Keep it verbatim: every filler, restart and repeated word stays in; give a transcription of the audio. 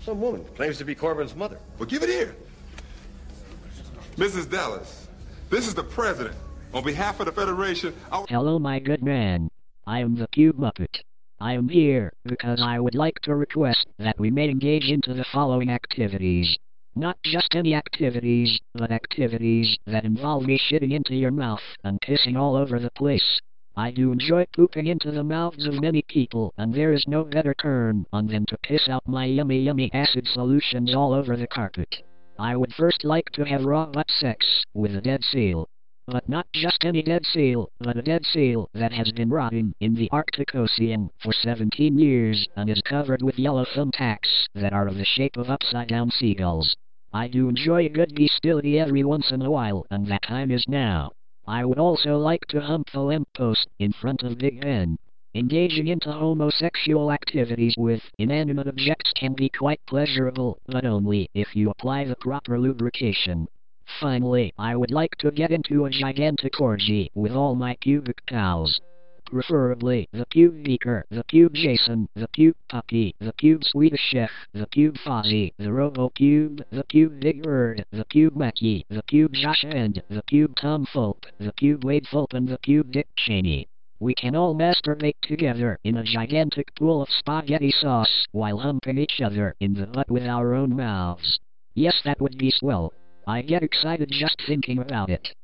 Some woman claims to be Corbin's mother. Well, give it here. Missus Dallas, this is the president. On behalf of the Federation, I... Hello, my good man. I am the Cube Muppet. I am here because I would like to request that we may engage into the following activities. Not just any activities, but activities that involve me shitting into your mouth and pissing all over the place. I do enjoy pooping into the mouths of many people, and there is no better turn on than to piss out my yummy yummy acid solutions all over the carpet. I would first like to have raw butt sex with a dead seal. But not just any dead seal, but a dead seal that has been rotting in the Arctic Ocean for seventeen years and is covered with yellow thumbtacks that are of the shape of upside-down seagulls. I do enjoy a good bestiality every once in a while, and that time is now. I would also like to hump the lamppost in front of Big Ben. Engaging into homosexual activities with inanimate objects can be quite pleasurable, but only if you apply the proper lubrication. Finally, I would like to get into a gigantic orgy with all my pubic pals. Preferably the Pube Beaker, the Pube Jason, the Pube Puppy, the Pube Swedish Chef, the Pube Fozzie, the Robo Pube, the Pube Big Bird, the Pube Mackie, the Pube Josh and the Pube Tom Fulp, the Pube Wade Fulp and the Pube Dick Cheney. We can all masturbate together in a gigantic pool of spaghetti sauce while humping each other in the butt with our own mouths. Yes, that would be swell. I get excited just thinking about it.